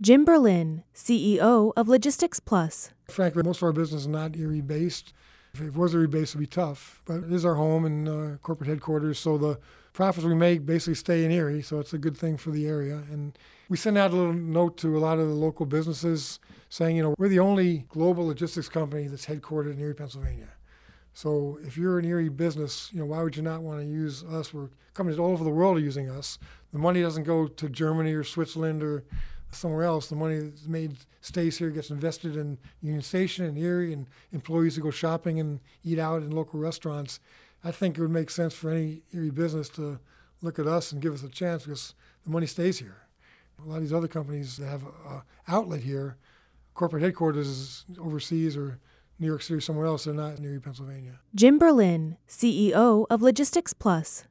Jim Berlin, CEO of Logistics Plus. Frankly, most of our business is not Erie-based. If it was Erie-based, it would be tough. But it is our home and corporate headquarters, so the profits we make basically stay in Erie, so it's a good thing for the area. And we send out a little note to a lot of the local businesses saying, we're the only global logistics company that's headquartered in Erie, Pennsylvania. So if you're an Erie business, why would you not want to use us? Companies all over the world are using us. The money doesn't go to Germany or Switzerland or somewhere else. The money that's made stays here, gets invested in Union Station and Erie, and employees who go shopping and eat out in local restaurants. I think it would make sense for any Erie business to look at us and give us a chance because the money stays here. A lot of these other companies that have an outlet here, corporate headquarters is overseas or New York City or somewhere else, they're not in Erie, Pennsylvania. Jim Berlin, CEO of Logistics Plus.